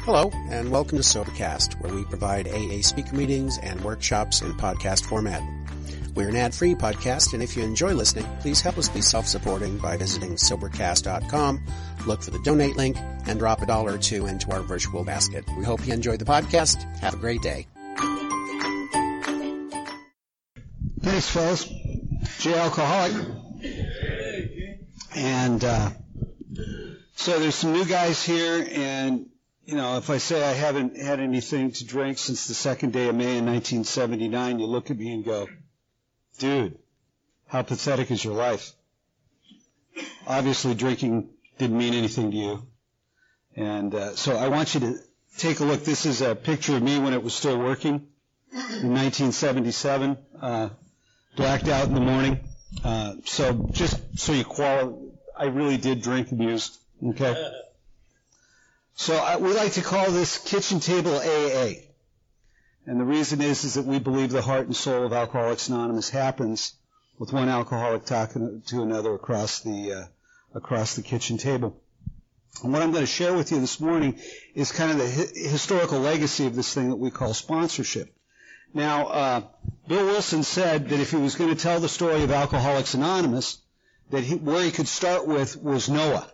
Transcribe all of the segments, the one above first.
Hello, and welcome to Sobercast, where we provide AA speaker meetings and workshops in podcast format. We're an ad-free podcast, and if you enjoy listening, please help us be self-supporting by visiting Sobercast.com, look for the donate link, and drop $1 or $2 into our virtual basket. We hope you enjoyed the podcast. Have a great day. Thanks, fellas. J Alcoholic. And so there's some new guys here, and if I say I haven't had anything to drink since the second day of May in 1979, you look at me and go, dude, how pathetic is your life? Obviously, drinking didn't mean anything to you. And so I want you to take a look. This is a picture of me when it was still working in 1977, blacked out in the morning. So just so you I really did drink and used, okay? So we like to call this kitchen table AA. And the reason is that we believe the heart and soul of Alcoholics Anonymous happens with one alcoholic talking to another across the kitchen table. And what I'm going to share with you this morning is kind of the historical legacy of this thing that we call sponsorship. Now, Bill Wilson said that if he was going to tell the story of Alcoholics Anonymous, that where he could start with was Noah.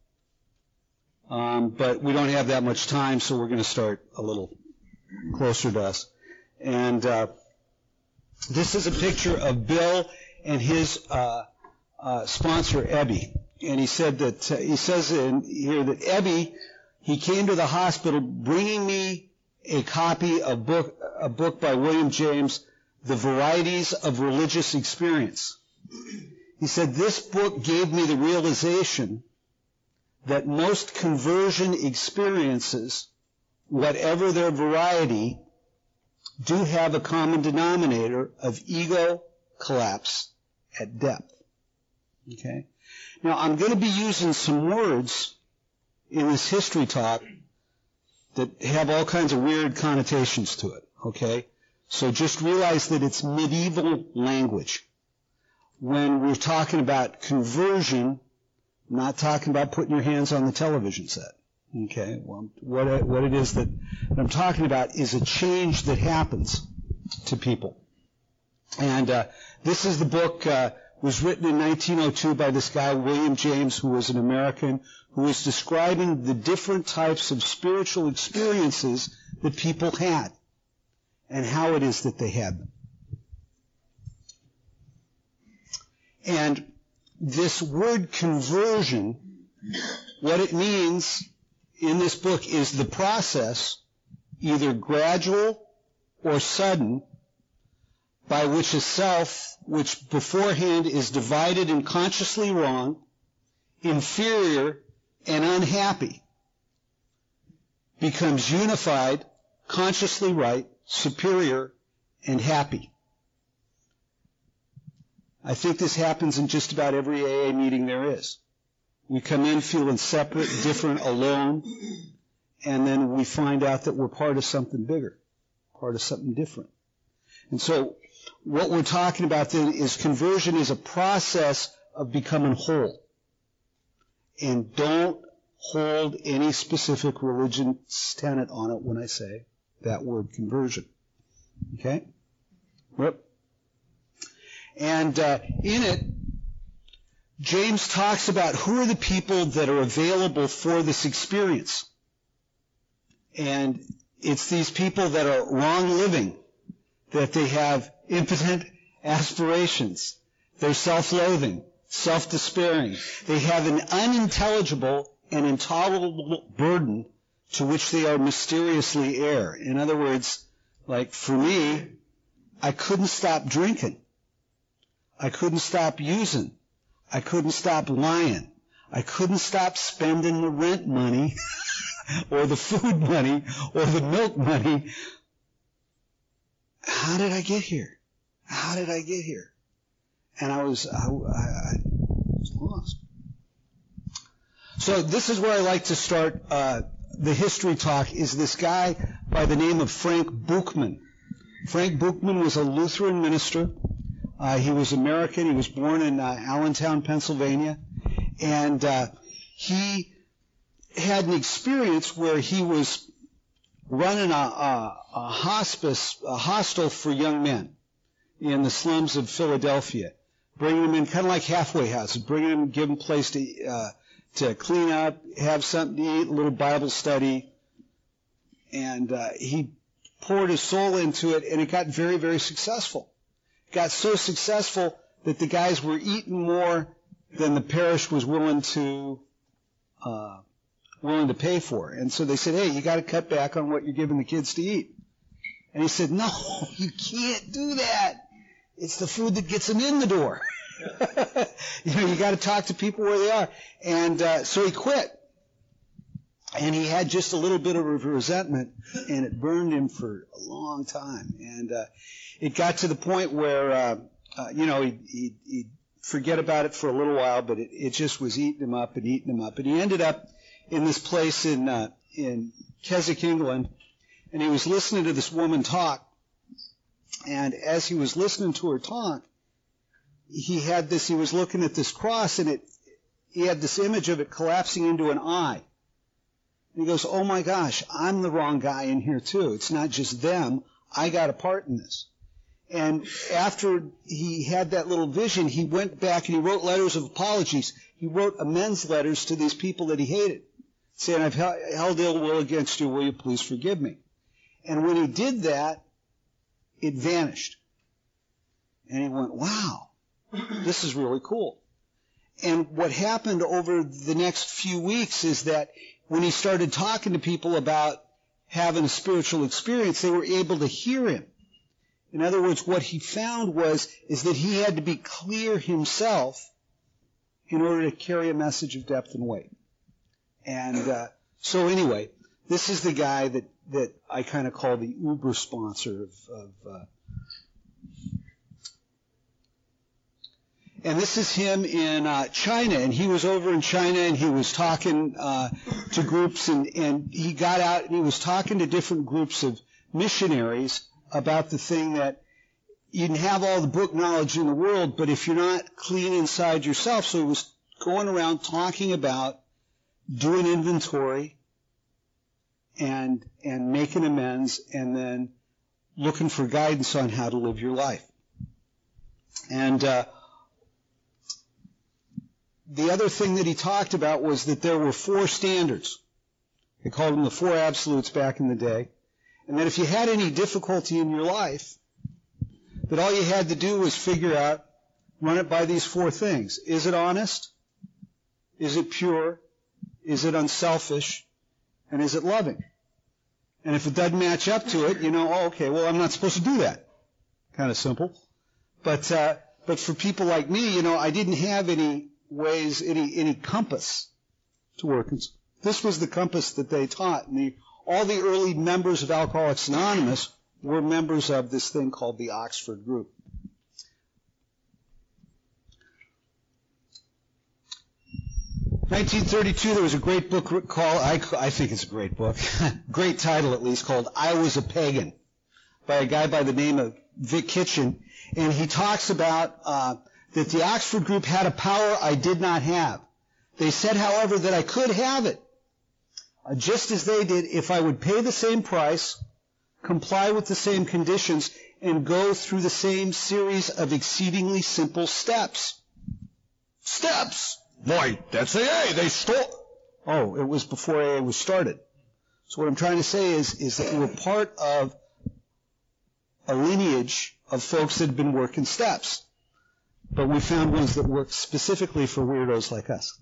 But we don't have that much time, so we're going to start a little closer to us. And this is a picture of Bill and his sponsor, Ebby. And he said that he says in here that Ebby, he came to the hospital bringing me a copy of a book by William James, The Varieties of Religious Experience. He said, this book gave me the realization that most conversion experiences, whatever their variety, do have a common denominator of ego collapse at depth. Okay? Now, I'm going to be using some words in this history talk that have all kinds of weird connotations to it. Okay? So just realize that it's medieval language. When we're talking about conversion, I'm not talking about putting your hands on the television set. Okay? Well, what it is that I'm talking about is a change that happens to people. And this is the book, was written in 1902 by this guy, William James, who was an American, who was describing the different types of spiritual experiences that people had and how it is that they had them. And this word conversion, what it means in this book is the process, either gradual or sudden, by which a self, which beforehand is divided and consciously wrong, inferior and unhappy, becomes unified, consciously right, superior, and happy. I think this happens in just about every AA meeting there is. We come in feeling separate, different, alone, and then we find out that we're part of something bigger, part of something different. And so what we're talking about then is conversion is a process of becoming whole. And don't hold any specific religion's tenet on it when I say that word conversion. Okay? Yep. And in it, James talks about who are the people that are available for this experience. And it's these people that are wrong living, that they have impotent aspirations, they're self-loathing, self-despairing. They have an unintelligible and intolerable burden to which they are mysteriously heir. In other words, like for me, I couldn't stop drinking. I couldn't stop using. I couldn't stop lying. I couldn't stop spending the rent money or the food money or the milk money. How did I get here? How did I get here? And I was lost. So this is where I like to start the history talk, is this guy by the name of Frank Buchman. Frank Buchman was a Lutheran minister. He was American. He was born in Allentown, Pennsylvania. And he had an experience where he was running a hostel for young men in the slums of Philadelphia, bringing them in kind of like halfway houses, bringing them, give them a place to clean up, have something to eat, a little Bible study. And he poured his soul into it, and it got very, very successful. It got so successful that the guys were eating more than the parish was willing to pay for. And so they said, hey, you got to cut back on what you're giving the kids to eat. And he said, no, you can't do that. It's the food that gets them in the door. You got to talk to people where they are. And so he quit. And he had just a little bit of resentment, and it burned him for a long time. And it got to the point where, he'd forget about it for a little while, but it just was eating him up and eating him up. And he ended up in this place in Keswick, England, and he was listening to this woman talk. And as he was listening to her talk, he was looking at this cross, and he had this image of it collapsing into an eye. And he goes, oh my gosh, I'm the wrong guy in here too. It's not just them. I got a part in this. And after he had that little vision, he went back and he wrote letters of apologies. He wrote amends letters to these people that he hated, saying, I've held ill will against you. Will you please forgive me? And when he did that, it vanished. And he went, wow, this is really cool. And what happened over the next few weeks is that when he started talking to people about having a spiritual experience, they were able to hear him. In other words, what he found is that he had to be clear himself in order to carry a message of depth and weight. And so anyway, this is the guy that I kind of call the Uber sponsor of and this is him in China, and he was over in China, and he was talking to groups, and he got out, and he was talking to different groups of missionaries about the thing that you can have all the book knowledge in the world, but if you're not clean inside yourself. So he was going around talking about doing inventory and making amends, and then looking for guidance on how to live your life. And the other thing that he talked about was that there were 4 standards. They called them the 4 absolutes back in the day. And that if you had any difficulty in your life, that all you had to do was figure out, run it by these 4 things. Is it honest? Is it pure? Is it unselfish? And is it loving? And if it doesn't match up to it, okay, well, I'm not supposed to do that. Kind of simple. But for people like me, I didn't have any ways, any compass to work. This was the compass that they taught. And all the early members of Alcoholics Anonymous were members of this thing called the Oxford Group. In 1932, there was a great book called, I think it's a great book, great title at least, called I Was a Pagan, by a guy by the name of Vic Kitchen. And he talks about that the Oxford Group had a power I did not have. They said, however, that I could have it, just as they did, if I would pay the same price, comply with the same conditions, and go through the same series of exceedingly simple steps. Steps! Boy, that's AA. They stole. Oh, it was before AA was started. So what I'm trying to say is that we're part of a lineage of folks that have been working steps. But we found ones that work specifically for weirdos like us.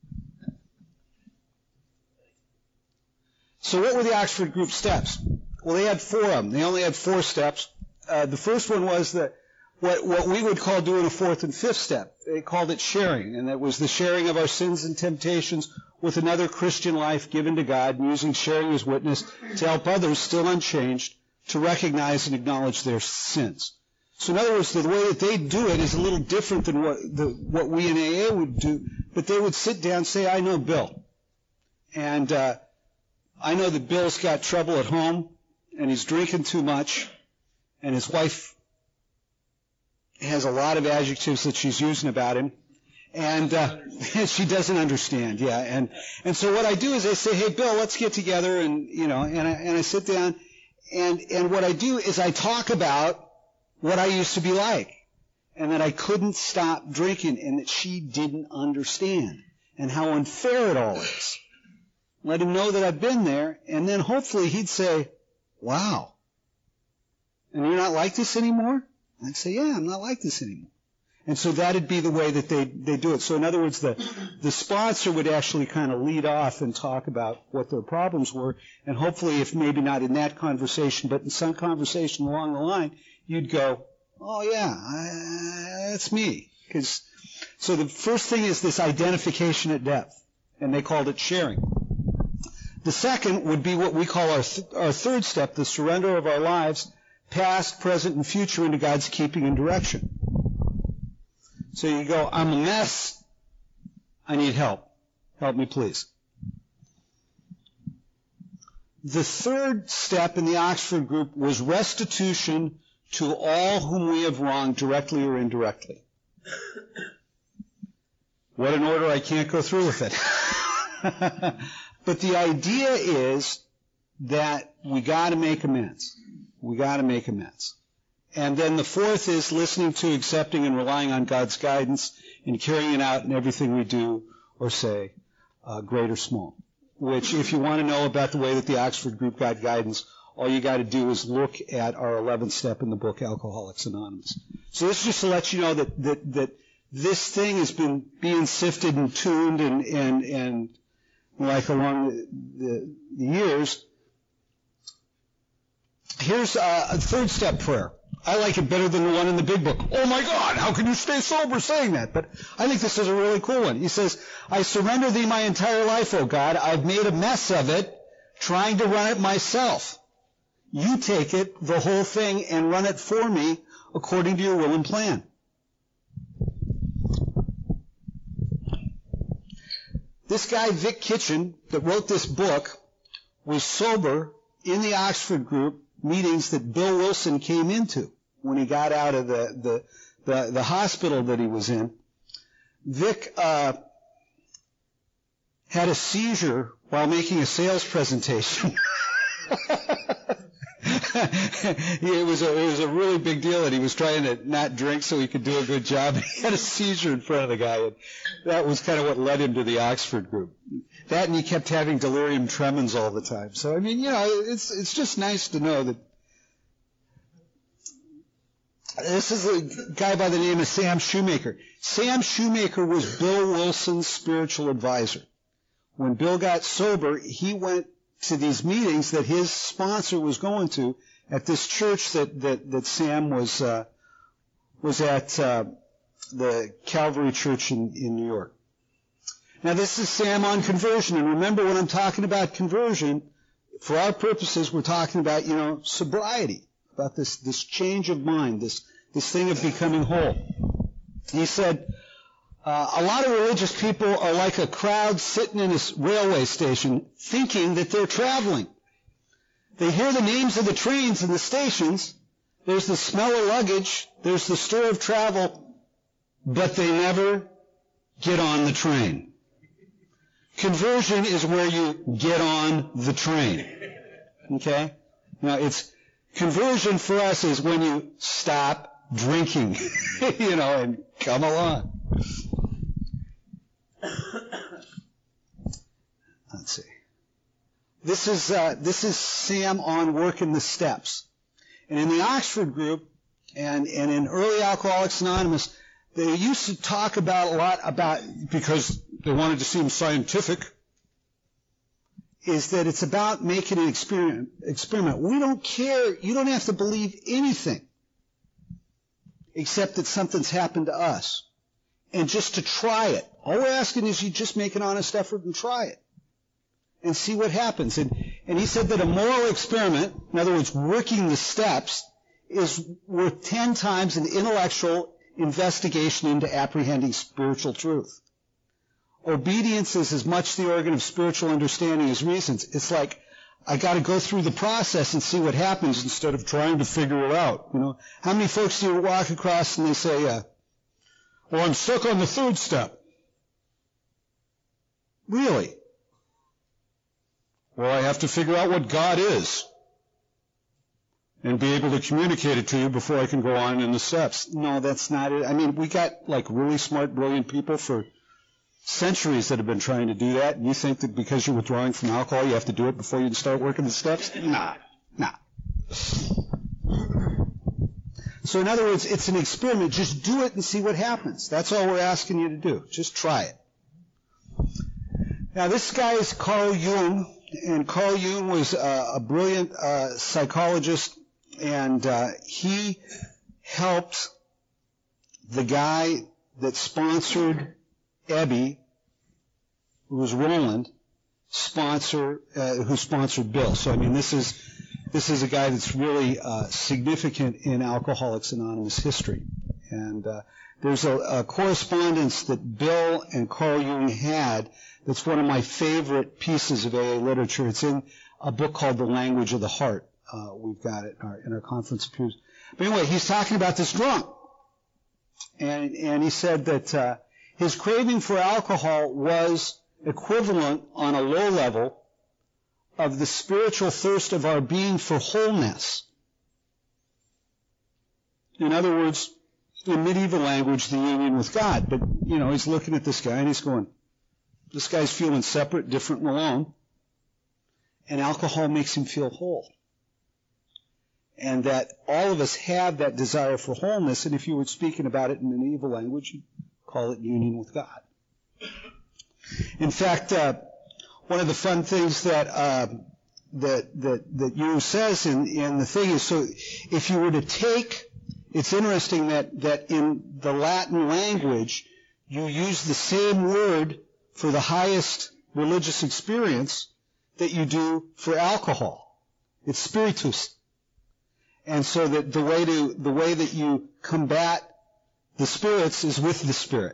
So what were the Oxford Group steps? Well, they had 4 of them. They only had 4 steps. The first one was what we would call doing a 4th and 5th step. They called it sharing, and that was the sharing of our sins and temptations with another Christian life given to God, and using sharing as witness to help others still unchanged to recognize and acknowledge their sins. So in other words, the way that they do it is a little different than what we in AA would do, but they would sit down and say, I know Bill, and I know that Bill's got trouble at home, and he's drinking too much, and his wife has a lot of adjectives that she's using about him, And she doesn't understand, yeah. And so what I do is I say, hey, Bill, let's get together, and I sit down, and what I do is I talk about what I used to be like, and that I couldn't stop drinking, and that she didn't understand, and how unfair it all is. Let him know that I've been there, and then hopefully he'd say, wow, and you're not like this anymore? I'd say, yeah, I'm not like this anymore. And so that'd be the way that they do it. So in other words, the sponsor would actually kind of lead off and talk about what their problems were, and hopefully, if maybe not in that conversation, but in some conversation along the line, you'd go, oh yeah, that's me. So the first thing is this identification at depth, and they called it sharing. The second would be what we call our third step, the surrender of our lives, past, present, and future, into God's keeping and direction. So you go, I'm a mess. I need help. Help me, please. The third step in the Oxford group was restitution to all whom we have wronged, directly or indirectly. What an order, I can't go through with it. But the idea is that we got to make amends. We got to make amends. And then the fourth is listening to, accepting, and relying on God's guidance and carrying it out in everything we do or say, great or small. Which, if you want to know about the way that the Oxford group got guidance, all you got to do is look at our 11th step in the book, Alcoholics Anonymous. So this is just to let you know that this thing has been being sifted and tuned and like along the years. Here's a third step prayer. I like it better than the one in the big book. Oh my God, how can you stay sober saying that? But I think this is a really cool one. He says, I surrender thee my entire life, O God. I've made a mess of it, trying to run it myself. You take it, the whole thing, and run it for me according to your will and plan. This guy, Vic Kitchen, that wrote this book, was sober in the Oxford group meetings that Bill Wilson came into when he got out of the hospital that he was in. Vic had a seizure while making a sales presentation. It was a really big deal, and he was trying to not drink so he could do a good job. He had a seizure in front of the guy, and that was kind of what led him to the Oxford group. That, and he kept having delirium tremens all the time. So, I mean, it's just nice to know that this is a guy by the name of Sam Shoemaker. Sam Shoemaker was Bill Wilson's spiritual advisor. When Bill got sober, he went to these meetings that his sponsor was going to at this church that Sam was at, the Calvary Church in New York. Now, this is Sam on conversion, and remember, when I'm talking about conversion, for our purposes, we're talking about, sobriety, about this change of mind, this thing of becoming whole. He said, a lot of religious people are like a crowd sitting in a railway station thinking that they're traveling. They hear the names of the trains and the stations, there's the smell of luggage, there's the stir of travel, but they never get on the train. Conversion is where you get on the train. Okay? Now, conversion for us is when you stop drinking, and come along. Let's see. This is Sam on working the steps. And in the Oxford group and in early Alcoholics Anonymous, they used to talk a lot about, because they wanted to seem scientific, is that it's about making an experiment. We don't care. You don't have to believe anything except that something's happened to us. And just to try it. All we're asking is you just make an honest effort and try it. And see what happens. And he said that a moral experiment, in other words, working the steps, is worth 10 times an intellectual investigation into apprehending spiritual truth. Obedience is as much the organ of spiritual understanding as reasons. It's like, I got to go through the process and see what happens instead of trying to figure it out. How many folks do you walk across and they say, well, I'm stuck on the third step. Really? Well, I have to figure out what God is and be able to communicate it to you before I can go on in the steps. No, that's not it. I mean, we got like really smart, brilliant people for centuries that have been trying to do that, and you think that because you're withdrawing from alcohol, you have to do it before you can start working the steps? Nah. So in other words, it's an experiment. Just do it and see what happens. That's all we're asking you to do. Just try it. Now, this guy is Carl Jung, and Carl Jung was a brilliant psychologist, and he helped the guy that sponsored Ebby, who was Roland, who sponsored Bill. So, I mean, this is a guy that's really significant in Alcoholics Anonymous history. And there's a correspondence that Bill and Carl Jung had that's one of my favorite pieces of AA literature. It's in a book called The Language of the Heart. We've got it in our conference pews. But anyway, he's talking about this drunk. And he said that his craving for alcohol was equivalent on a low level of the spiritual thirst of our being for wholeness. In other words, in medieval language, the union with God. But, you know, he's looking at this guy and he's going, this guy's feeling separate, different, and alone. And alcohol makes him feel whole. And that all of us have that desire for wholeness, and if you were speaking about it in medieval language, you'd call it union with God. In fact, one of the fun things that Jung says in the thing is, so if you were to take, it's interesting that in the Latin language, you use the same word for the highest religious experience that you do for alcohol. It's spiritus. And so that the way that you combat the spirits is with the Spirit.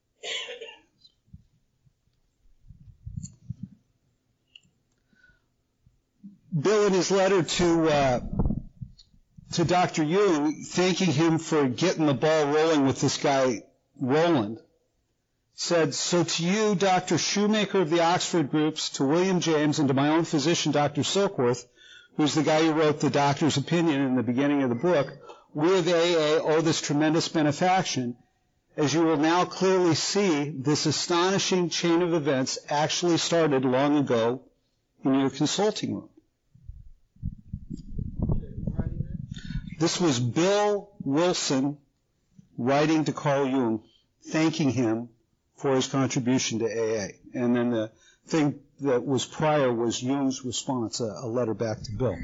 Bill, in his letter to Dr. Jung, thanking him for getting the ball rolling with this guy, Roland, said, so to you, Dr. Shoemaker of the Oxford groups, to William James, and to my own physician, Dr. Silkworth, who's the guy who wrote the doctor's opinion in the beginning of the book, we of AA owe this tremendous benefaction. As you will now clearly see, this astonishing chain of events actually started long ago in your consulting room. This was Bill Wilson writing to Carl Jung, thanking him for his contribution to AA. And then the thing that was prior was Jung's response, a letter back to Bill.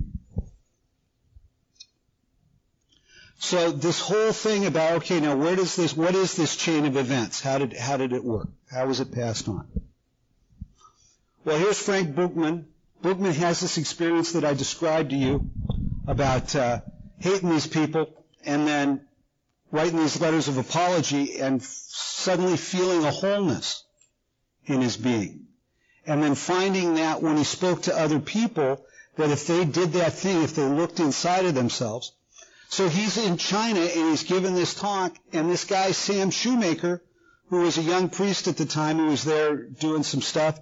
So this whole thing about, okay, now what is this chain of events? How did it work? How was it passed on? Well, here's Frank Bookman. Bookman has this experience that I described to you about hating these people and then writing these letters of apology and suddenly feeling a wholeness in his being. And then finding that when he spoke to other people, that if they did that thing, if they looked inside of themselves. So he's in China and he's given this talk, and this guy, Sam Shoemaker, who was a young priest at the time, who was there doing some stuff,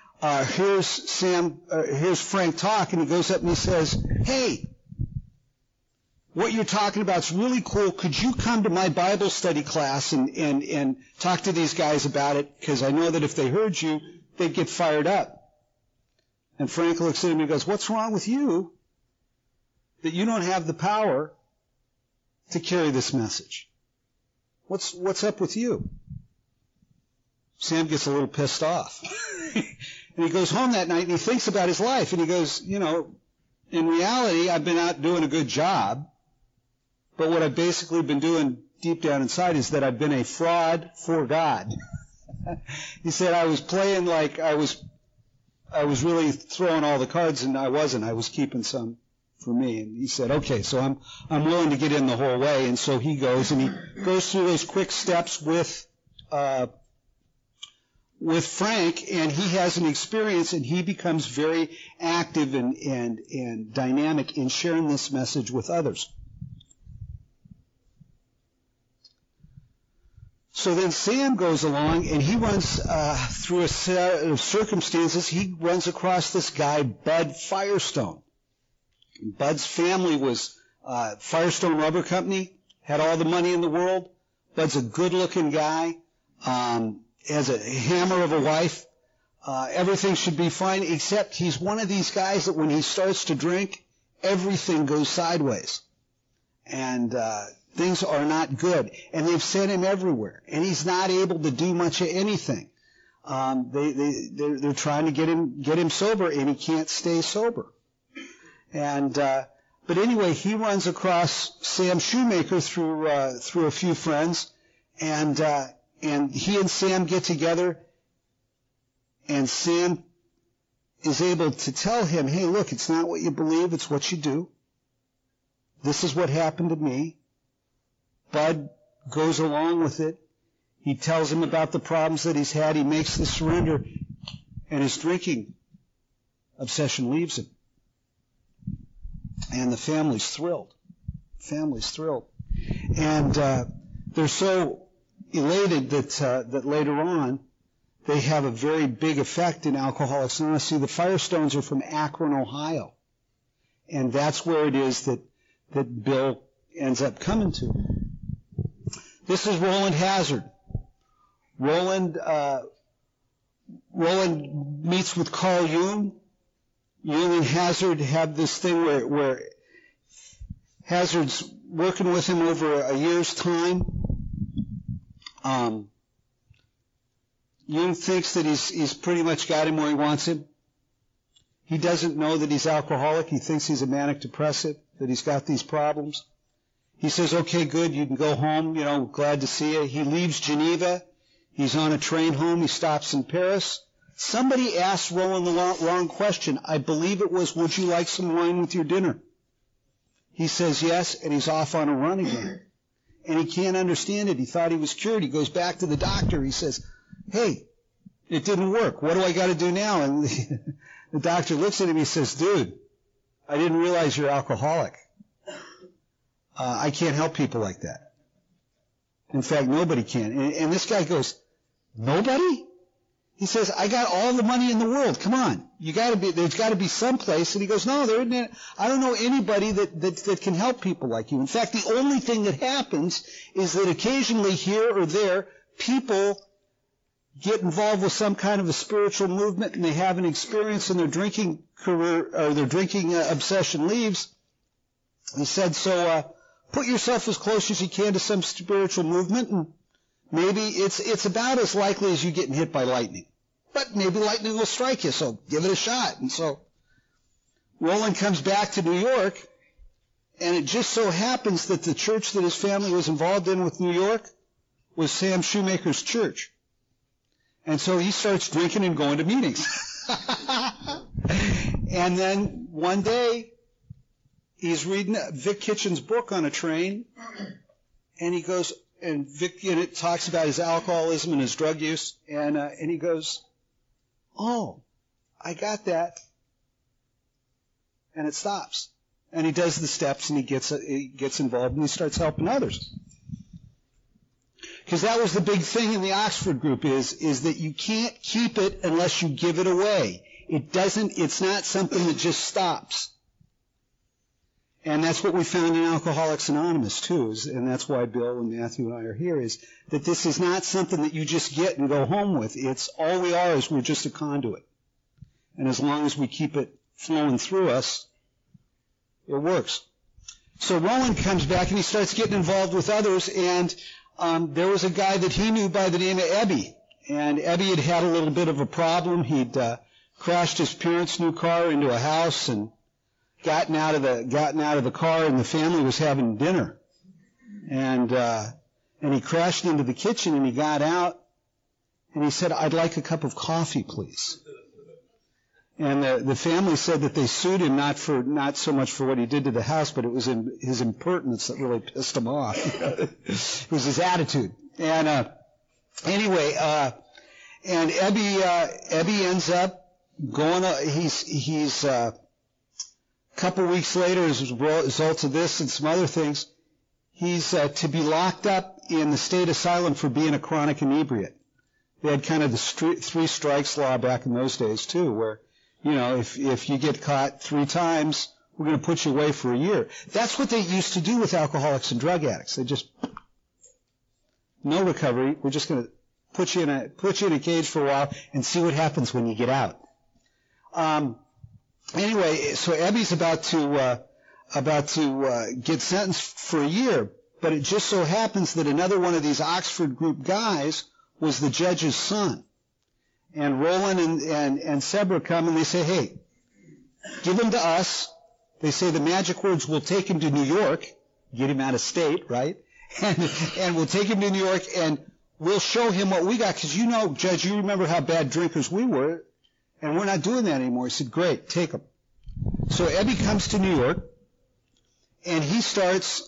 here's Frank talk, and he goes up and he says, hey, what you're talking about is really cool. Could you come to my Bible study class and talk to these guys about it? Because I know that if they heard you, they'd get fired up. And Frank looks at him and goes, what's wrong with you that you don't have the power to carry this message? What's up with you? Sam gets a little pissed off. And he goes home that night and he thinks about his life. And he goes, you know, in reality, I've been out doing a good job. But what I've basically been doing deep down inside is that I've been a fraud for God. He said I was playing like I was really throwing all the cards, and I wasn't. I was keeping some for me. And he said, okay, so I'm willing to get in the whole way. And so he goes, and he goes through those quick steps with Frank, and he has an experience, and he becomes very active and dynamic in sharing this message with others. So then Sam goes along, and he runs through a set of circumstances. He runs across this guy, Bud Firestone. Bud's family was Firestone Rubber Company, had all the money in the world. Bud's a good-looking guy, has a hammer of a wife. Everything should be fine, except he's one of these guys that when he starts to drink, everything goes sideways. And things are not good. And they've sent him everywhere. And he's not able to do much of anything. They're trying to get him sober, and he can't stay sober. And but anyway, he runs across Sam Shoemaker through a few friends, and he and Sam get together, and Sam is able to tell him, hey, look, it's not what you believe, it's what you do. This is what happened to me. Bud goes along with it. He tells him about the problems that he's had. He makes the surrender, and his drinking obsession leaves him. And the family's thrilled. And they're so elated that later on they have a very big effect in Alcoholics Anonymous. See, the Firestones are from Akron, Ohio. And that's where it is that Bill ends up coming to. This is Roland Hazard. Roland meets with Carl Jung. Jung and Hazard have this thing where Hazard's working with him over a year's time. Jung thinks that he's pretty much got him where he wants him. He doesn't know that he's alcoholic. He thinks he's a manic depressive, that he's got these problems. He says, okay, good, you can go home, glad to see you. He leaves Geneva. He's on a train home. He stops in Paris. Somebody asked Roland the wrong question. I believe it was, would you like some wine with your dinner? He says yes, and he's off on a run again. And he can't understand it. He thought he was cured. He goes back to the doctor. He says, hey, it didn't work. What do I got to do now? And the doctor looks at him. He says, dude, I didn't realize you're alcoholic. I can't help people like that. In fact, nobody can. And this guy goes, nobody? He says, I got all the money in the world. Come on. There's got to be some place. And he goes, no, there isn't. I don't know anybody that can help people like you. In fact, the only thing that happens is that occasionally here or there, people get involved with some kind of a spiritual movement and they have an experience in their drinking career, or their drinking obsession leaves. He said, so put yourself as close as you can to some spiritual movement, and maybe it's about as likely as you getting hit by lightning. But maybe lightning will strike you, so give it a shot. And so Roland comes back to New York, and it just so happens that the church that his family was involved in with New York was Sam Shoemaker's church. And so he starts drinking and going to meetings. And then one day, he's reading Vic Kitchen's book on a train, and he goes, and Vic in it talks about his alcoholism and his drug use, and he goes, oh, I got that, and it stops. And he does the steps, and he gets involved, and he starts helping others. Because that was the big thing in the Oxford group is that you can't keep it unless you give it away. It's not something that just stops. And that's what we found in Alcoholics Anonymous, too, and that's why Bill and Matthew and I are here, is that this is not something that you just get and go home with. It's all we are is we're just a conduit. And as long as we keep it flowing through us, it works. So Roland comes back and he starts getting involved with others, and there was a guy that he knew by the name of Ebby. And Ebby had a little bit of a problem. He'd crashed his parents' new car into a house and gotten out of the car, and the family was having dinner, and he crashed into the kitchen, and he got out, and he said, I'd like a cup of coffee, please. And the family said that they sued him not so much for what he did to the house, but it was his impertinence that really pissed him off. It was his attitude. And anyway, and Ebby ends up going. He's a couple weeks later, as a result of this and some other things, he's to be locked up in the state asylum for being a chronic inebriate. They had kind of the 3 strikes law back in those days too, where, if you get caught 3 times, we're going to put you away for a year. That's what they used to do with alcoholics and drug addicts. They just, no recovery. We're just going to put you in a cage for a while and see what happens when you get out. Anyway, so Ebby's about to get sentenced for a year, but it just so happens that another one of these Oxford group guys was the judge's son. And Roland and Sebra come and they say, hey, give him to us. They say the magic words, we'll take him to New York, get him out of state, right? And we'll take him to New York and we'll show him what we got. Because Judge, you remember how bad drinkers we were, and we're not doing that anymore. He said, great, take him. So Ebby comes to New York, and he starts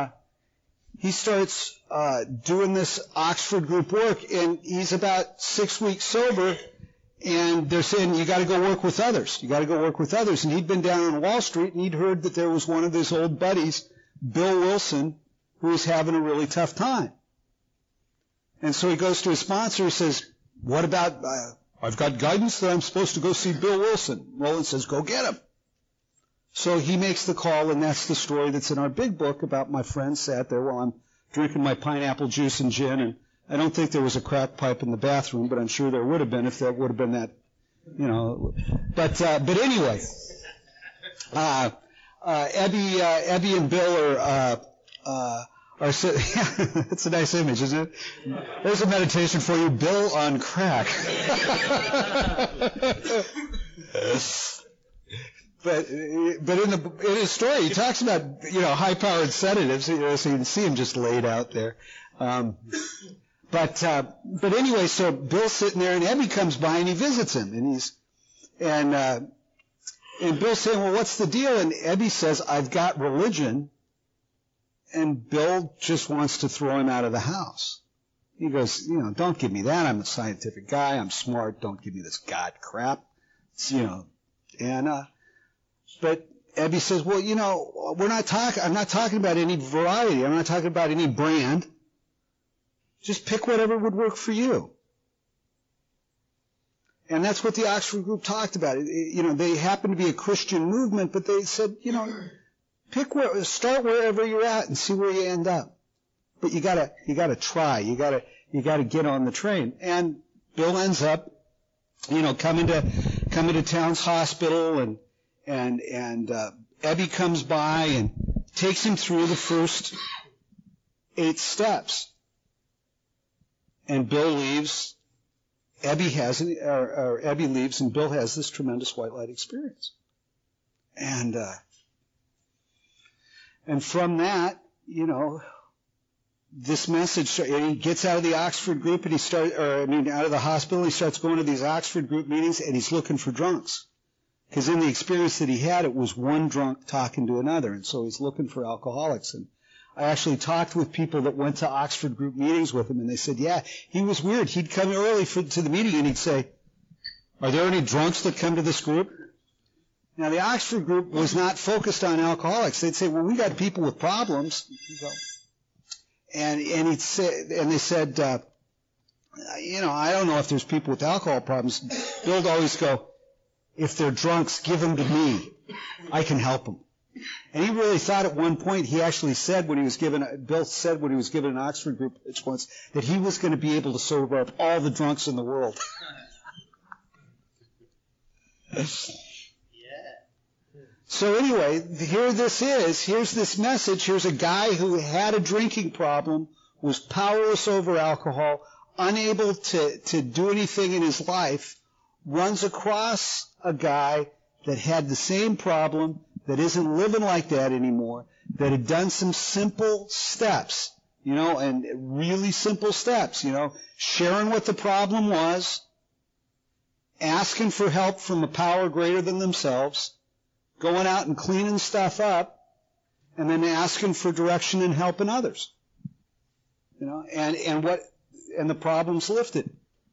doing this Oxford group work, and he's about 6 weeks sober, and they're saying, you got to go work with others. You got to go work with others. And he'd been down on Wall Street, and he'd heard that there was one of his old buddies, Bill Wilson, who was having a really tough time. And so he goes to his sponsor. He says, what about, I've got guidance that I'm supposed to go see Bill Wilson. Roland says, go get him. So he makes the call, and that's the story that's in our big book about my friend sat there while I'm drinking my pineapple juice and gin, and I don't think there was a crack pipe in the bathroom, but I'm sure there would have been if that would have been that, But anyway, Ebby and Bill are it's a nice image, isn't it? There's a meditation for you, Bill on crack. But in his story, he talks about, high-powered sedatives, so you can see him just laid out there. But anyway, so Bill's sitting there, and Ebby comes by, and he visits him, and Bill's saying, well, what's the deal? And Ebby says, I've got religion, and Bill just wants to throw him out of the house. He goes, don't give me that. I'm a scientific guy. I'm smart. Don't give me this God crap. But Ebby says, well, I'm not talking about any variety. I'm not talking about any brand. Just pick whatever would work for you. And that's what the Oxford group talked about. They happen to be a Christian movement, but they said, start wherever you're at and see where you end up. But you gotta try. You gotta get on the train. And Bill ends up, coming to Towns Hospital, and Ebby comes by and takes him through the first 8 steps. And Bill leaves. Ebby leaves, and Bill has this tremendous white light experience. And from that, this message, and he gets out of the Oxford group, and out of the hospital, he starts going to these Oxford group meetings, and he's looking for drunks. Because in the experience that he had, it was one drunk talking to another, and so he's looking for alcoholics. And I actually talked with people that went to Oxford group meetings with him, and they said, yeah, he was weird. He'd come early to the meeting, and he'd say, are there any drunks that come to this group? Now, the Oxford group was not focused on alcoholics. They'd say, well, we got people with problems. And they said, I don't know if there's people with alcohol problems. Bill'd always go, if they're drunks, give them to me. I can help them. And he really thought at one point, Bill said when he was given an Oxford group pitch once, that he was going to be able to sober up all the drunks in the world. So anyway, here's this message. Here's a guy who had a drinking problem, was powerless over alcohol, unable to do anything in his life, runs across a guy that had the same problem, that isn't living like that anymore, that had done some simple steps, and really simple steps, sharing what the problem was, asking for help from a power greater than themselves, going out and cleaning stuff up, and then asking for direction and helping others. And the problem's lifted.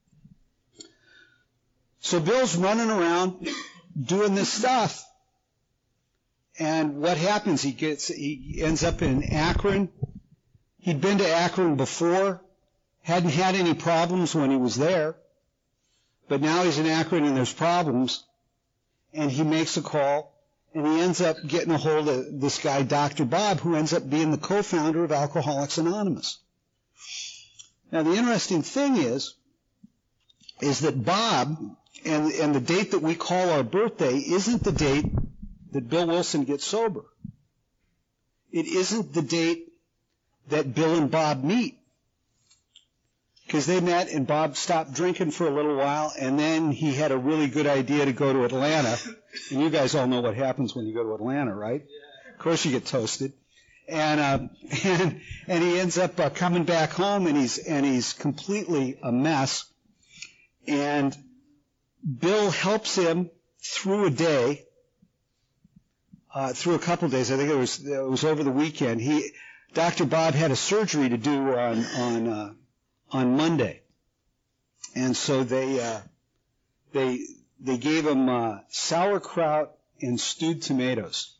So Bill's running around doing this stuff. And what happens? He ends up in Akron. He'd been to Akron before, hadn't had any problems when he was there, but now he's in Akron and there's problems, and he makes a call, and he ends up getting a hold of this guy, Dr. Bob, who ends up being the co-founder of Alcoholics Anonymous. Now, the interesting thing is that Bob, and the date that we call our birthday, isn't the date that Bill Wilson gets sober. It isn't the date that Bill and Bob meet. Because they met and Bob stopped drinking for a little while, and then he had a really good idea to go to Atlanta. And you guys all know what happens when you go to Atlanta, right? Of course you get toasted. And he ends up coming back home, and he's completely a mess. And Bill helps him through a day, through a couple of days. I think it was over the weekend. Dr. Bob had a surgery to do on Monday, and so they gave him sauerkraut and stewed tomatoes.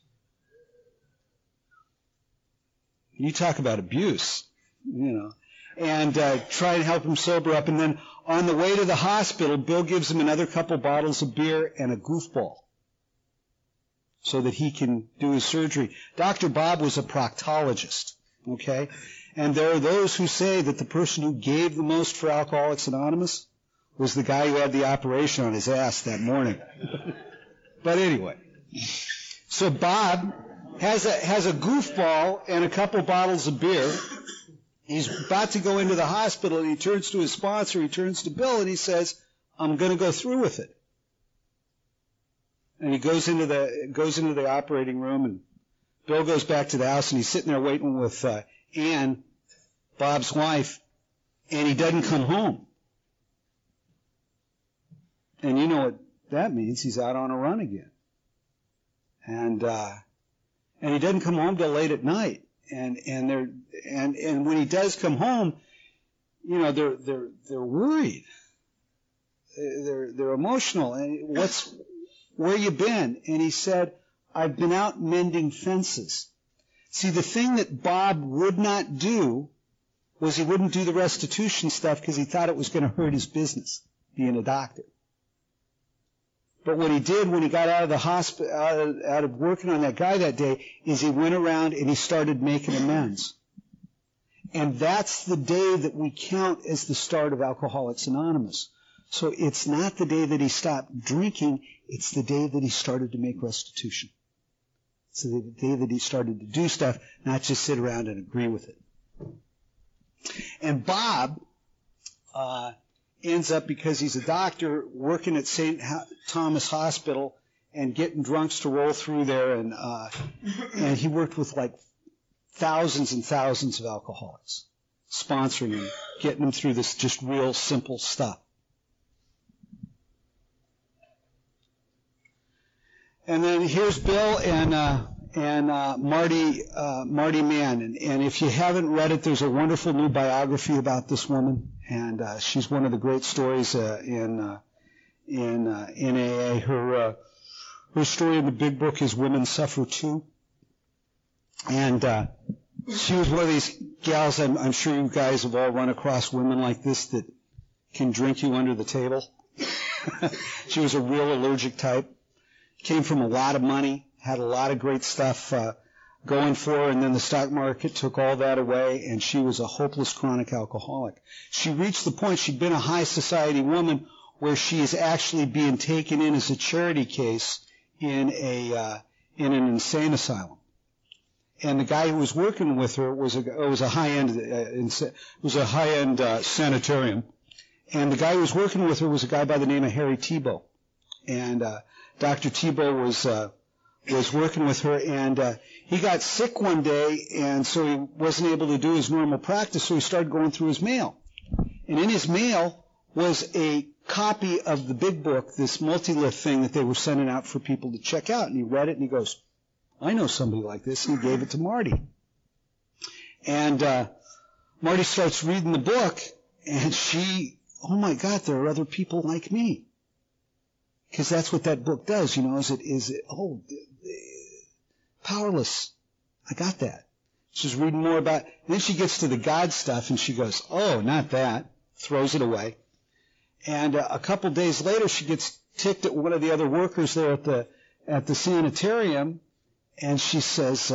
You talk about abuse, and try and help him sober up. And then on the way to the hospital, Bill gives him another couple bottles of beer and a goofball so that he can do his surgery. Dr. Bob was a proctologist, okay? And there are those who say that the person who gave the most for Alcoholics Anonymous was the guy who had the operation on his ass that morning. But anyway, so Bob has a goofball and a couple bottles of beer. He's about to go into the hospital, and he turns to his sponsor, he turns to Bill, and he says, "I'm going to go through with it." And he goes into the operating room, and Bill goes back to the house, and he's sitting there waiting with Ann, Bob's wife, and he doesn't come home. And you know what that means? He's out on a run again. And he doesn't come home till late at night. And when he does come home, they're worried. They're emotional. And where you been? And he said, "I've been out mending fences." See, the thing that Bob would not do was he wouldn't do the restitution stuff because he thought it was going to hurt his business, being a doctor. But what he did when he got out of the hospital, out of working on that guy that day, is he went around and he started making amends. And that's the day that we count as the start of Alcoholics Anonymous. So it's not the day that he stopped drinking, it's the day that he started to make restitution. It's the day that he started to do stuff, not just sit around and agree with it. And Bob ends up, because he's a doctor, working at St. Thomas Hospital and getting drunks to roll through there, and he worked with like thousands and thousands of alcoholics, sponsoring them, getting them through this just real simple stuff. And then here's Bill and Marty Mann. And if you haven't read it, there's a wonderful new biography about this woman, and she's one of the great stories in AA. Her story in the big book is Women Suffer Too. And she was one of these gals. I'm sure you guys have all run across women like this that can drink you under the table. She was a real allergic type. Came from a lot of money, had a lot of great stuff going for her, and then the stock market took all that away, and she was a hopeless chronic alcoholic. She reached the point, she'd been a high society woman, where she is actually being taken in as a charity case in an insane asylum. And the guy who was working with her was a high-end sanitarium, and the guy who was working with her was a guy by the name of Harry Tebow, and Dr. Tebow was working with her, and he got sick one day, and so he wasn't able to do his normal practice, so he started going through his mail. And in his mail was a copy of the big book, this multi-lith thing that they were sending out for people to check out. And he read it, and he goes, "I know somebody like this," and he gave it to Marty. And Marty starts reading the book, and oh my God, there are other people like me. Because that's what that book does, powerless. I got that. She's reading more about, then she gets to the God stuff and she goes, oh, not that, throws it away. And a couple days later, she gets ticked at one of the other workers there at the sanitarium, and she says,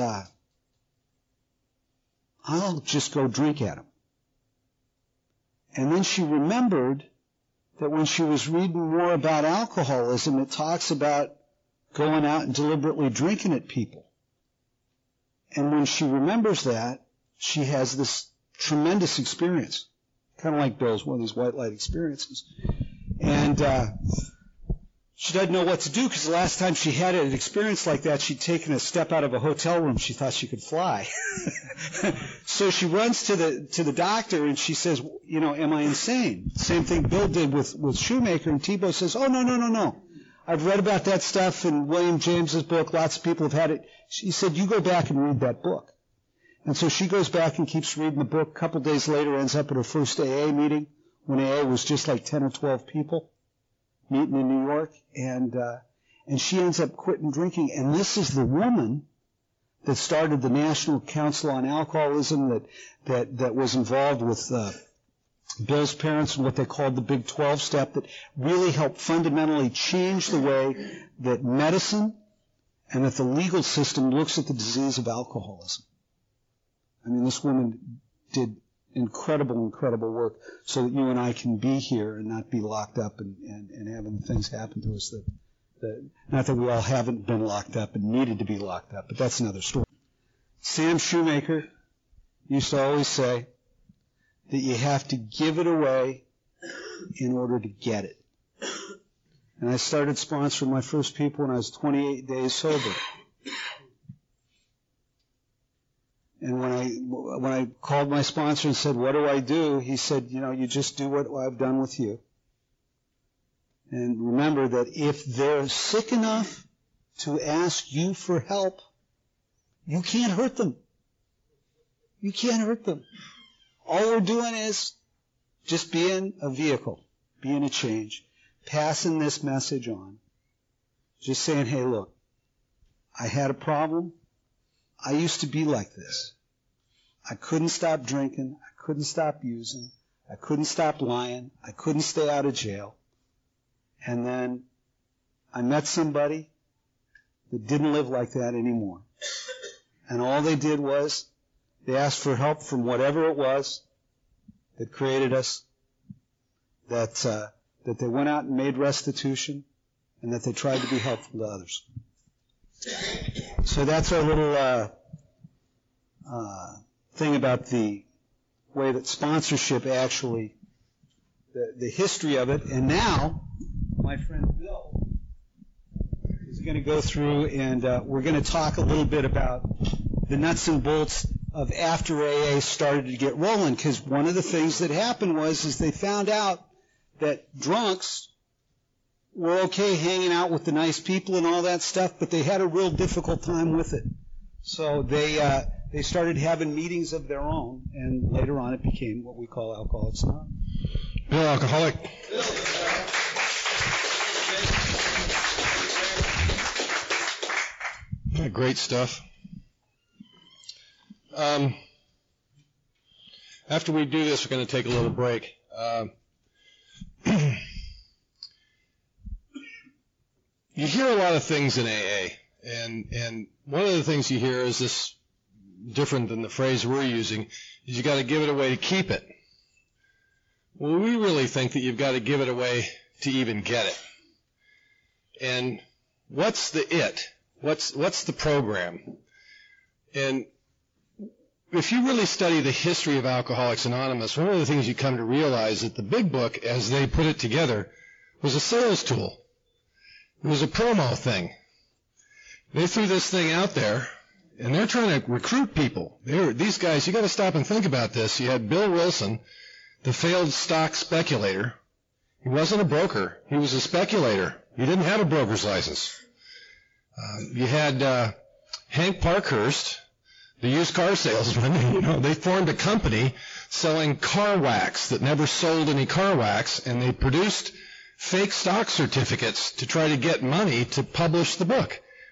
I'll just go drink at him. And then she remembered that when she was reading more about alcoholism, it talks about going out and deliberately drinking at people. And when she remembers that, she has this tremendous experience, kind of like Bill's, one of these white light experiences. And she doesn't know what to do, because the last time she had an experience like that, she'd taken a step out of a hotel room. She thought she could fly. So she runs to the doctor and she says, you know, am I insane? Same thing Bill did with Shoemaker. And Thibault says, oh, no. I've read about that stuff in William James's book. Lots of people have had it. She said, you go back and read that book. And so she goes back and keeps reading the book. A couple days later, ends up at her first AA meeting, when AA was just like 10 or 12 people meeting in New York. And she ends up quitting drinking. And this is the woman that started the National Council on Alcoholism, that was involved with Bill's parents and what they called the Big 12 step, that really helped fundamentally change the way that medicine and that the legal system looks at the disease of alcoholism. I mean, this woman did incredible work so that you and I can be here and not be locked up and having things happen to us that not that we all haven't been locked up and needed to be locked up, but that's another story. Sam Shoemaker used to always say that you have to give it away in order to get it. And I started sponsoring my first people when I was 28 days sober. And when I called my sponsor and said, what do? He said, you know, you just do what I've done with you. And remember that if they're sick enough to ask you for help, you can't hurt them. You can't hurt them. All we're doing is just being a vehicle, being a change, passing this message on. Just saying, hey, look, I had a problem. I used to be like this. I couldn't stop drinking. I couldn't stop using. I couldn't stop lying. I couldn't stay out of jail. And then I met somebody that didn't live like that anymore. And all they did was they asked for help from whatever it was that created us, that they went out and made restitution, and that they tried to be helpful to others. So that's our little thing about the way that sponsorship actually, the history of it. And now, my friend Bill is going to go through and we're going to talk a little bit about the nuts and bolts of after AA started to get rolling, because one of the things that happened is they found out that drunks were okay hanging out with the nice people and all that stuff, but they had a real difficult time with it. So they started having meetings of their own, and later on it became what we call Alcoholics Anonymous. Bill, alcoholic. Great stuff. After we do this, we're going to take a little break. You hear a lot of things in AA, and one of the things you hear is this, different than the phrase we're using, is you got to give it away to keep it. Well, we really think that you've got to give it away to even get it. And what's the it? What's the program? And if you really study the history of Alcoholics Anonymous, one of the things you come to realize that the big book, as they put it together, was a sales tool. It was a promo thing. They threw this thing out there, and they're trying to recruit people. These guys, you got to stop and think about this. You had Bill Wilson, the failed stock speculator. He wasn't a broker. He was a speculator. He didn't have a broker's license. You had Hank Parkhurst, the used car salesman. They formed a company selling car wax that never sold any car wax, and they produced fake stock certificates to try to get money to publish the book.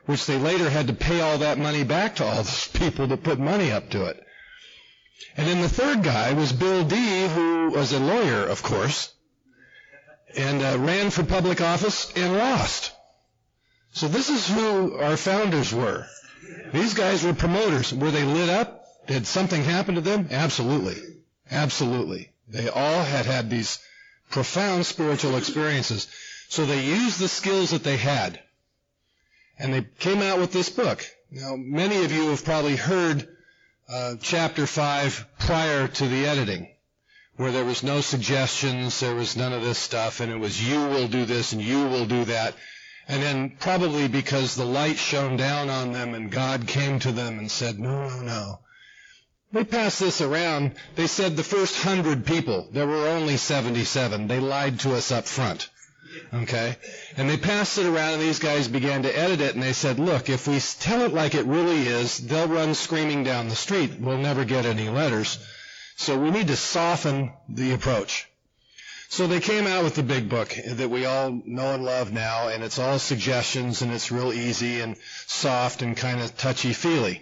which they later had to pay all that money back to all those people that put money up to it. And then the third guy was Bill Dee, who was a lawyer, of course, and ran for public office and lost. So this is who our founders were. These guys were promoters. Were they lit up? Did something happen to them? Absolutely. Absolutely. They all had these profound spiritual experiences. So they used the skills that they had. And they came out with this book. Now, many of you have probably heard chapter 5 prior to the editing, where there was no suggestions, there was none of this stuff, and it was you will do this and you will do that. And then probably because the light shone down on them and God came to them and said, no, no, no. They passed this around. They said the first 100 people, there were only 77. They lied to us up front. Okay? And they passed it around, and these guys began to edit it, and they said, look, if we tell it like it really is, they'll run screaming down the street. We'll never get any letters. So we need to soften the approach. So they came out with the big book that we all know and love now, and it's all suggestions, and it's real easy and soft and kind of touchy-feely.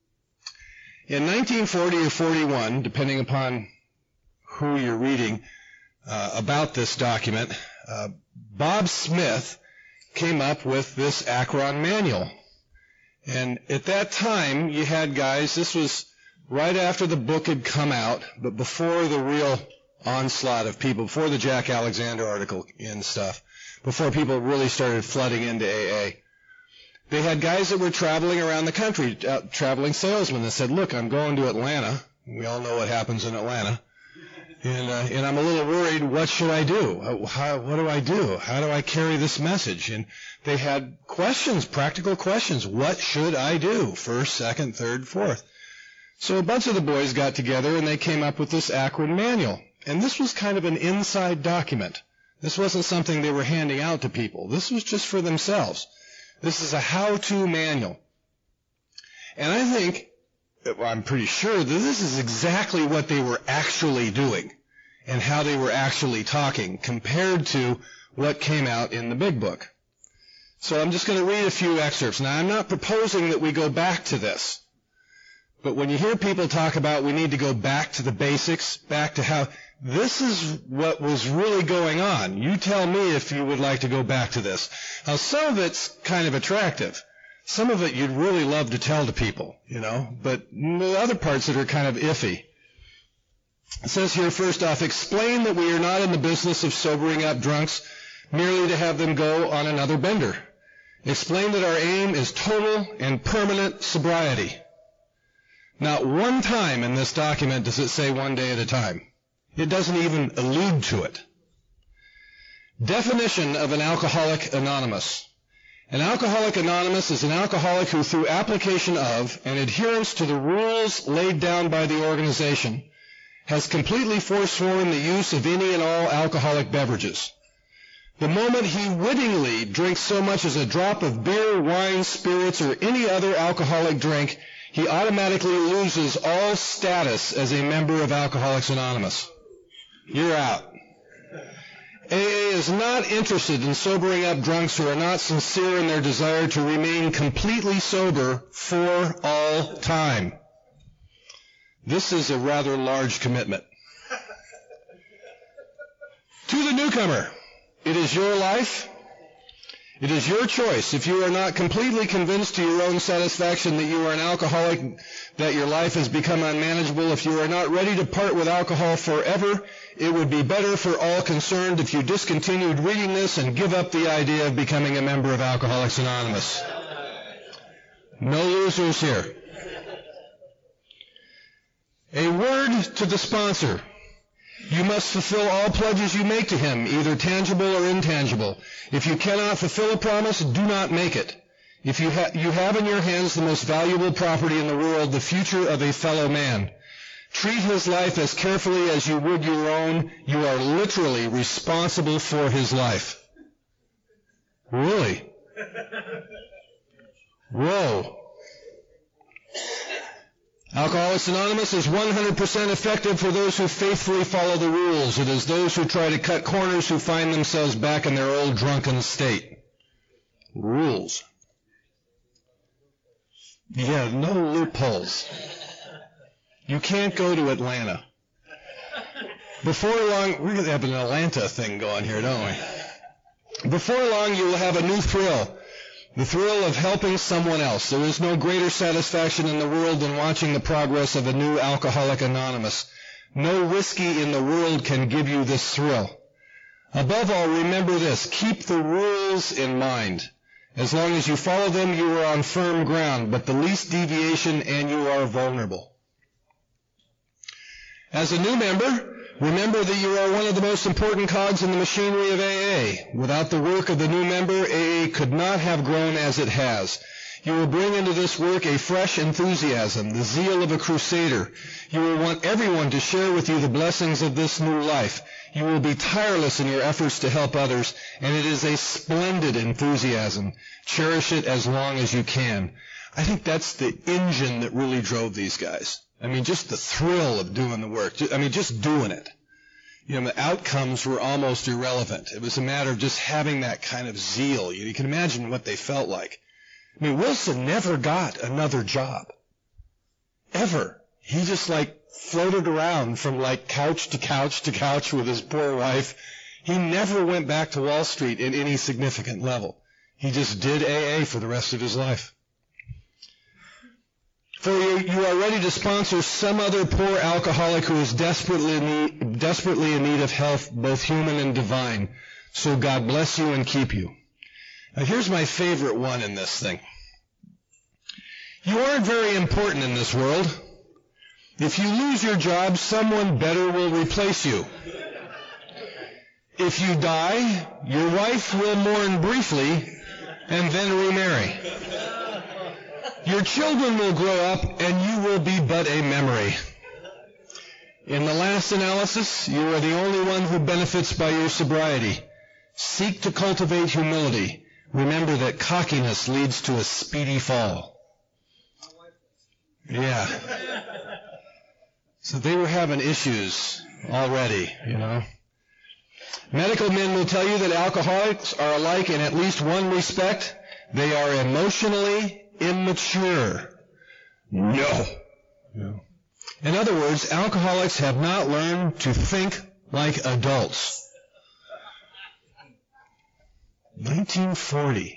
In 1940 or 41, depending upon who you're reading about this document, Bob Smith came up with this Akron Manual. And at that time, you had guys, this was right after the book had come out, but before the real onslaught of people, before the Jack Alexander article and stuff, before people really started flooding into AA. They had guys that were traveling around the country, traveling salesmen that said, look, I'm going to Atlanta. We all know what happens in Atlanta. And I'm a little worried, what should I do? What do I do? How do I carry this message? And they had questions, practical questions. What should I do? First, second, third, fourth. So a bunch of the boys got together and they came up with this Akron Manual. And this was kind of an inside document. This wasn't something they were handing out to people. This was just for themselves. This is a how-to manual. And I think, well, I'm pretty sure that this is exactly what they were actually doing and how they were actually talking compared to what came out in the big book. So I'm just going to read a few excerpts. Now, I'm not proposing that we go back to this. But when you hear people talk about we need to go back to the basics, back to how, this is what was really going on. You tell me if you would like to go back to this. Now, some of it's kind of attractive. Some of it you'd really love to tell to people, you know, but the other parts that are kind of iffy. It says here, first off, explain that we are not in the business of sobering up drunks merely to have them go on another bender. Explain that our aim is total and permanent sobriety. Not one time in this document does it say one day at a time. It doesn't even allude to it. Definition of an Alcoholic Anonymous. An Alcoholic Anonymous is an alcoholic who, through application of and adherence to the rules laid down by the organization, has completely forsworn the use of any and all alcoholic beverages. The moment he wittingly drinks so much as a drop of beer, wine, spirits, or any other alcoholic drink, he automatically loses all status as a member of Alcoholics Anonymous. You're out. AA is not interested in sobering up drunks who are not sincere in their desire to remain completely sober for all time. This is a rather large commitment. To the newcomer, it is your life. It is your choice. If you are not completely convinced to your own satisfaction that you are an alcoholic, that your life has become unmanageable, if you are not ready to part with alcohol forever, it would be better for all concerned if you discontinued reading this and give up the idea of becoming a member of Alcoholics Anonymous. No losers here. A word to the sponsor. You must fulfill all pledges you make to him, either tangible or intangible. If you cannot fulfill a promise, do not make it. If you have in your hands the most valuable property in the world, the future of a fellow man. Treat his life as carefully as you would your own. You are literally responsible for his life. Really? Whoa. Alcoholics Anonymous is 100% effective for those who faithfully follow the rules. It is those who try to cut corners who find themselves back in their old drunken state. Rules. Yeah, no loopholes. You can't go to Atlanta. Before long, we're going to have an Atlanta thing going here, don't we? Before long, you will have a new thrill. The thrill of helping someone else. There is no greater satisfaction in the world than watching the progress of a new Alcoholic Anonymous. No whiskey in the world can give you this thrill. Above all, remember this. Keep the rules in mind. As long as you follow them, you are on firm ground, but the least deviation and you are vulnerable. As a new member, remember that you are one of the most important cogs in the machinery of AA. Without the work of the new member, AA could not have grown as it has. You will bring into this work a fresh enthusiasm, the zeal of a crusader. You will want everyone to share with you the blessings of this new life. You will be tireless in your efforts to help others, and it is a splendid enthusiasm. Cherish it as long as you can. I think that's the engine that really drove these guys. I mean, just the thrill of doing the work. I mean, just doing it. You know, the outcomes were almost irrelevant. It was a matter of just having that kind of zeal. You can imagine what they felt like. I mean, Wilson never got another job. Ever. He just floated around from couch to couch to couch with his poor wife. He never went back to Wall Street in any significant level. He just did AA for the rest of his life. For you are ready to sponsor some other poor alcoholic who is desperately in need of help, both human and divine. So God bless you and keep you. Now here's my favorite one in this thing. You aren't very important in this world. If you lose your job, someone better will replace you. If you die, your wife will mourn briefly and then remarry. Your children will grow up and you will be but a memory. In the last analysis, you are the only one who benefits by your sobriety. Seek to cultivate humility. Remember that cockiness leads to a speedy fall. Yeah. So they were having issues already, you know. Medical men will tell you that alcoholics are alike in at least one respect. They are emotionally immature. No. In other words, alcoholics have not learned to think like adults. 1940.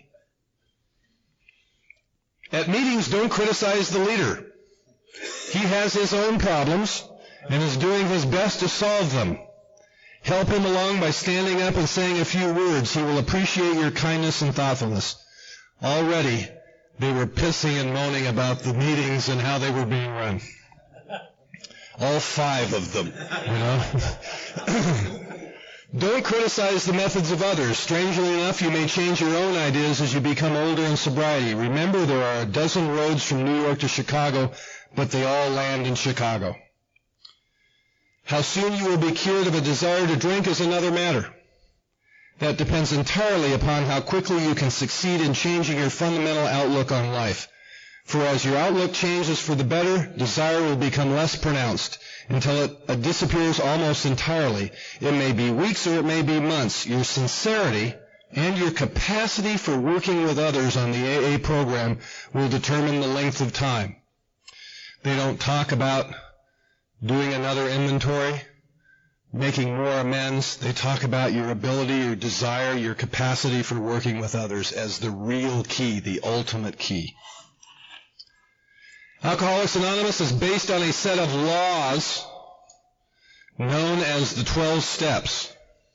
At meetings, don't criticize the leader. He has his own problems and is doing his best to solve them. Help him along by standing up and saying a few words. He will appreciate your kindness and thoughtfulness. Already, they were pissing and moaning about the meetings and how they were being run. All 5 of them, you know. Don't criticize the methods of others. Strangely enough, you may change your own ideas as you become older in sobriety. Remember, there are a dozen roads from New York to Chicago, but they all land in Chicago. How soon you will be cured of a desire to drink is another matter. That depends entirely upon how quickly you can succeed in changing your fundamental outlook on life. For as your outlook changes for the better, desire will become less pronounced until it disappears almost entirely. It may be weeks or it may be months. Your sincerity and your capacity for working with others on the AA program will determine the length of time. They don't talk about doing another inventory, making more amends. They talk about your ability, your desire, your capacity for working with others as the real key, the ultimate key. Alcoholics Anonymous is based on a set of laws known as the 12 Steps.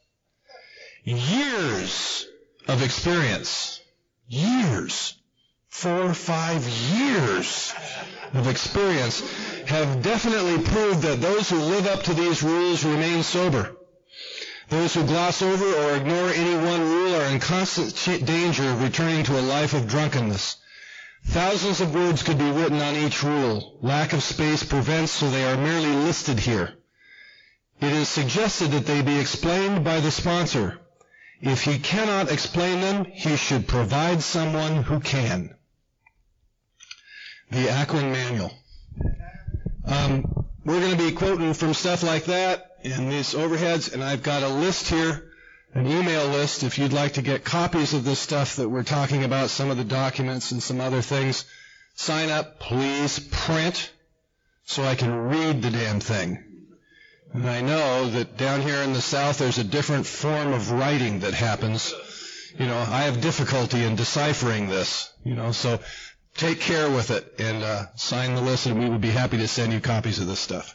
Years of experience, 4 or 5 years of experience have definitely proved that those who live up to these rules remain sober. Those who gloss over or ignore any one rule are in constant danger of returning to a life of drunkenness. Thousands of words could be written on each rule. Lack of space prevents, so they are merely listed here. It is suggested that they be explained by the sponsor. If he cannot explain them, he should provide someone who can. The Akron Manual. We're going to be quoting from stuff like that in these overheads, and I've got a list here, an email list, if you'd like to get copies of this stuff that we're talking about, some of the documents and some other things. sign up, please print so I can read the damn thing. And I know that down here in the South there's a different form of writing that happens. You know, I have difficulty in deciphering this, you know, so take care with it and sign the list, and we would be happy to send you copies of this stuff.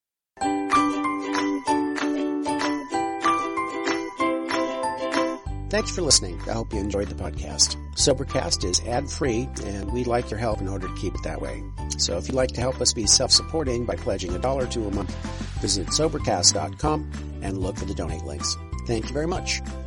Thanks for listening. I hope you enjoyed the podcast. Sobercast is ad-free, and we'd like your help in order to keep it that way. So if you'd like to help us be self-supporting by pledging $1 or $2 a month, visit Sobercast.com and look for the donate links. Thank you very much.